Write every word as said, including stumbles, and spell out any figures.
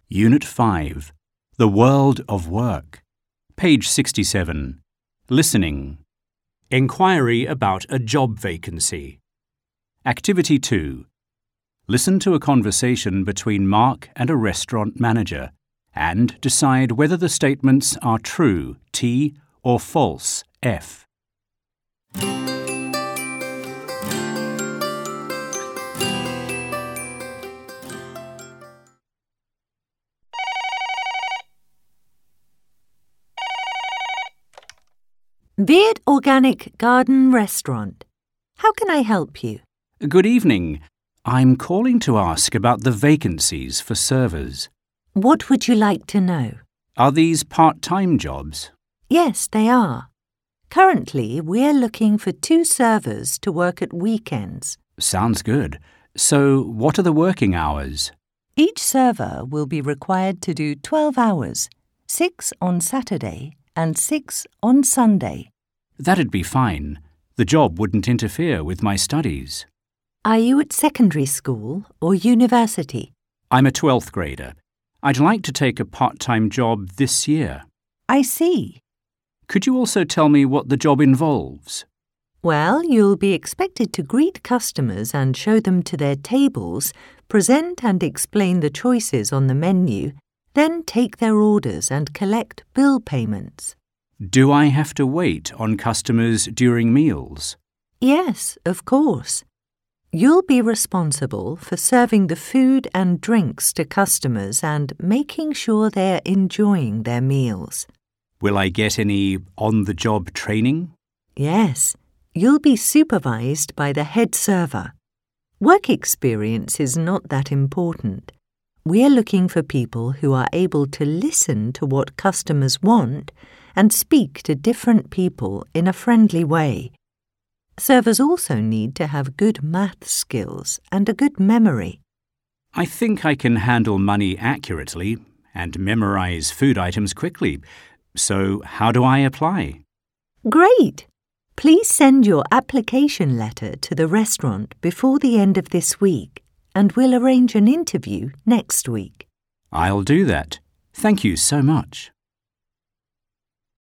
Unit five, The World of Work. Page sixty-seven. Listening. Inquiry about a job vacancy. Activity two. Listen to a conversation between Mark and a restaurant manager and decide whether the statements are true, T, or false, F. Beard Organic Garden Restaurant. How can I help you? Good evening. I'm calling to ask about the vacancies for servers. What would you like to know? Are these part-time jobs? Yes, they are. Currently, we're looking for two servers to work at weekends. Sounds good. So, what are the working hours? Each server will be required to do twelve hours, six on Saturday and six on Sunday. That'd be fine. The job wouldn't interfere with my studies. Are you at secondary school or university? I'm a twelfth grader. I'd like to take a part-time job this year. I see. Could you also tell me what the job involves? Well, you'll be expected to greet customers and show them to their tables, present and explain the choices on the menu, then take their orders and collect bill payments. Do I have to wait on customers during meals? Yes, of course. You'll be responsible for serving the food and drinks to customers and making sure they're enjoying their meals. Will I get any on-the-job training? Yes, you'll be supervised by the head server. Work experience is not that important. We're looking for people who are able to listen to what customers want and speak to different people in a friendly way. Servers also need to have good math skills and a good memory. I think I can handle money accurately and memorize food items quickly. So, how do I apply? Great! Please send your application letter to the restaurant before the end of this week, and we'll arrange an interview next week. I'll do that. Thank you so much.